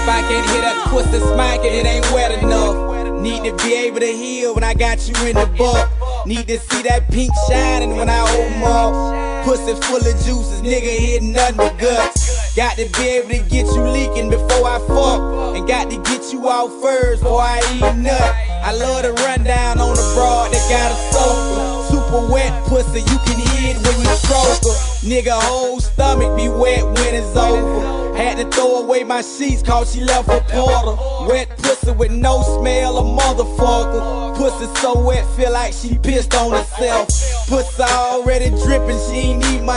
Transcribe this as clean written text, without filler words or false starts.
I can't hear that pussy smacking, it ain't wet enough. Need to be able to heal when I got you in the buck. Need to see that pink shining when I open up. Pussy full of juices, nigga hitting nothing but guts. Got to be able to get you leaking before I fuck, and got to get you out first before I eat nut. I love to run down on the broad that got a soaker. Super wet pussy, you can hear it when you stroke her. Nigga whole stomach be wet when it's over. Had to throw away my sheets cause she left a porter. Wet pussy with no smell, a motherfucker. Pussy so wet feel like she pissed on herself. Pussy already dripping, she ain't need my